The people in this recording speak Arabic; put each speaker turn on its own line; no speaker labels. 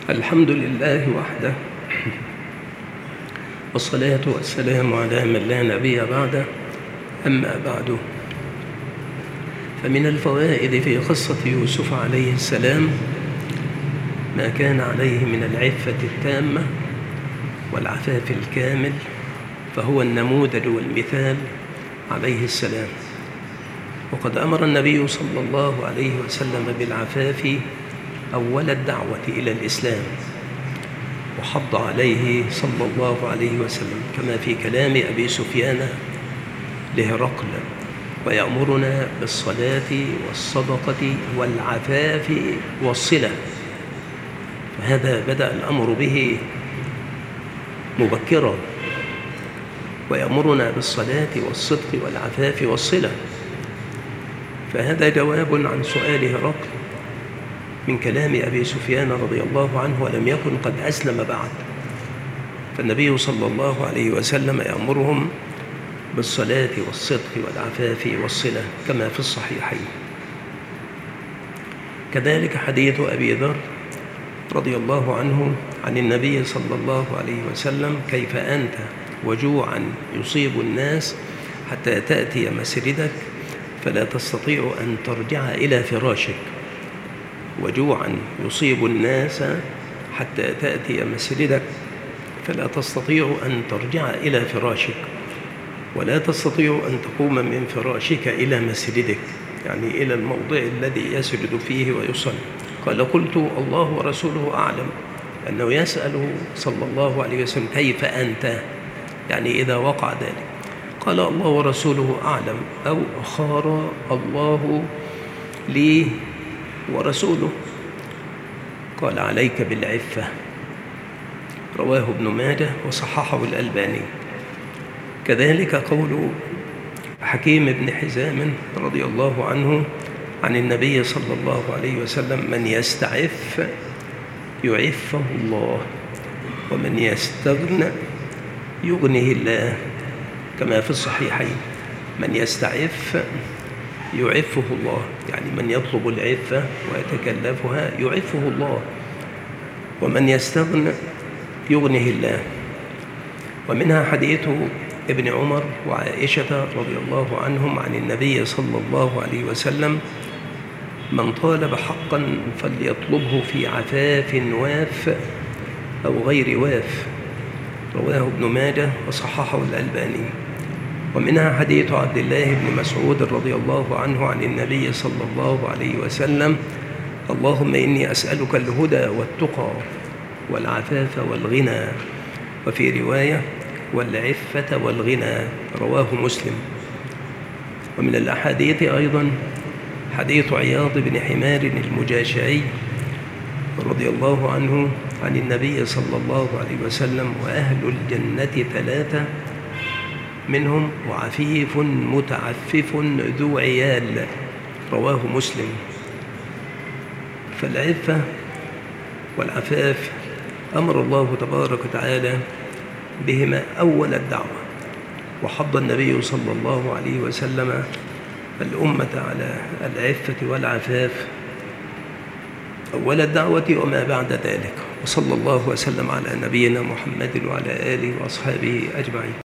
الحمد لله وحده، والصلاة والسلام على من لا نبي بعده. أما بعد، فمن الفوائد في قصة يوسف عليه السلام ما كان عليه من العفة التامة والعفاف الكامل، فهو النموذج والمثال عليه السلام. وقد أمر النبي صلى الله عليه وسلم بالعفاف أول الدعوة إلى الإسلام، وحض عليه صلى الله عليه وسلم كما في كلام أبي سفيان لهرقل: ويأمرنا بالصلاة والصدقة والعفاف والصلة. فهذا بدأ الأمر به مبكرا، ويأمرنا بالصلاة والصدق والعفاف والصلة. فهذا جواب عن سؤال هرقل من كلام أبي سفيان رضي الله عنه، ولم يكن قد أسلم بعد. فالنبي صلى الله عليه وسلم يأمرهم بالصلاة والصدق والعفاف والصلة كما في الصحيحين. كذلك حديث أبي ذر رضي الله عنه عن النبي صلى الله عليه وسلم: كيف أنت وجوعا يصيب الناس حتى تأتي مسجدك فلا تستطيع أن ترجع إلى فراشك. وجوعا يصيب الناس حتى تأتي مسجدك فلا تستطيع أن ترجع إلى فراشك، ولا تستطيع أن تقوم من فراشك إلى مسجدك، يعني إلى الموضع الذي يسجد فيه ويصلي. قال: قلت: الله ورسوله أعلم. أنه يسأله صلى الله عليه وسلم: كيف أنت؟ يعني إذا وقع ذلك. قال: الله ورسوله أعلم، أو أخار الله لي ورسوله. قال: عليك بالعفة. رواه ابن ماجه وصححه الألباني. كذلك قول حكيم بن حزام رضي الله عنه عن النبي صلى الله عليه وسلم: من يستعف يعفه الله، ومن يستغنى يغنه الله، كما في الصحيحين. من يستعف يعفه الله، يعني من يطلب العفة ويتكلفها يعفه الله، ومن يستغنى يغنه الله. ومنها حديث ابن عمر وعائشة رضي الله عنهم عن النبي صلى الله عليه وسلم: من طالب حقا فليطلبه في عفاف واف أو غير واف. رواه ابن ماجه وصححه الألباني. ومنها حديث عبد الله بن مسعود رضي الله عنه عن النبي صلى الله عليه وسلم: اللهم إني أسألك الهدى والتقى والعفاف والغنى، وفي رواية: والعفة والغنى. رواه مسلم. ومن الأحاديث أيضا حديث عياض بن حمار المجاشعي رضي الله عنه عن النبي صلى الله عليه وسلم: وأهل الجنة ثلاثة، منهم وعفيف متعفف ذو عيال. رواه مسلم. فالعفة والعفاف أمر الله تبارك وتعالى بهما أول الدعوة، وحض النبي صلى الله عليه وسلم الأمة على العفة والعفاف أول الدعوة وما بعد ذلك. وصلى الله وسلم على نبينا محمد وعلى آله وأصحابه أجمعين.